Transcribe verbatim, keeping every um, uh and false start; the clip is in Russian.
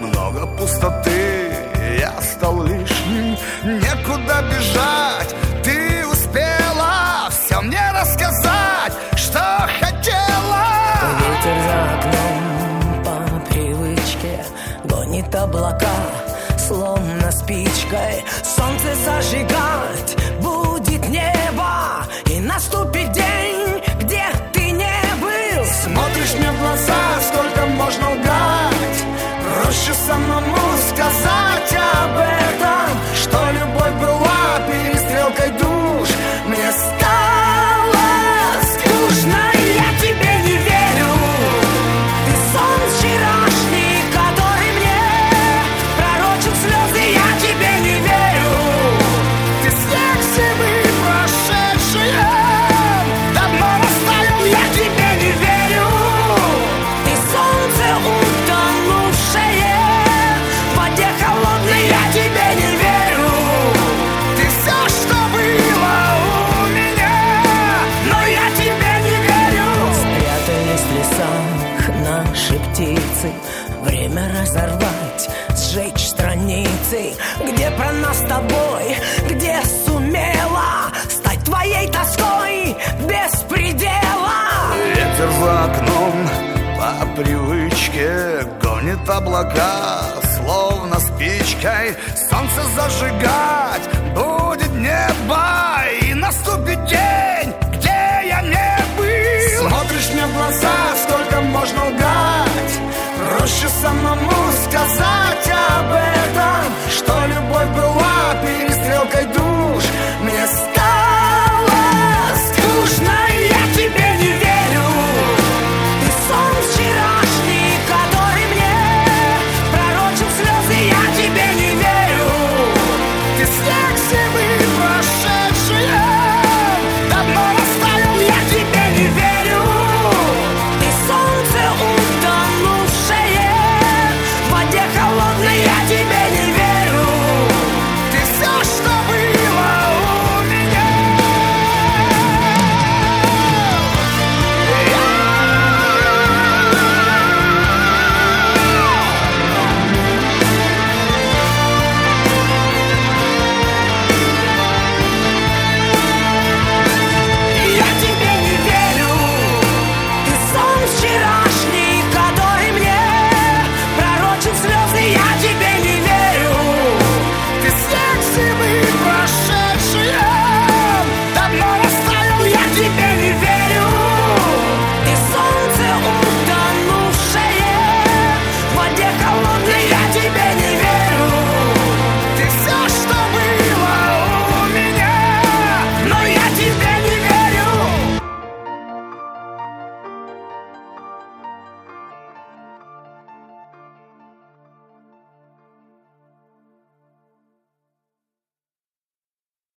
много пустоты, я стал лишним, некуда бежать. Ты успела все мне рассказать, что хотела. Ветер за окном по привычке гонит облака, словно спичкой солнце зажигать будет небо, и наступит день, где ты не был. Смотришь мне в глаза, сколько можно лгать, проще самому сказать об этом, что любовь была перестрелкой душ. Мне стало скучно, я тебе не верю. Ты сон вчерашний, который мне пророчил слезы, я тебе не верю. Ты снег зимы прошедшие, давно растаял, я тебе не верю. Ты солнце утонувшее в воде холодной, я тебе не верю. Ты все, что было у меня, но я тебе не верю. Спрятались в лесах наши птицы, время разорвать, сжечь страницы, где про нас с тобой, где сумела стать твоей тоской без предела. Ветер за окном по привычке гонит облака, словно спичкой солнце зажигать будет небо, и наступит день, где я не был. Смотришь мне в глаза, сколько можно лгать, проще самому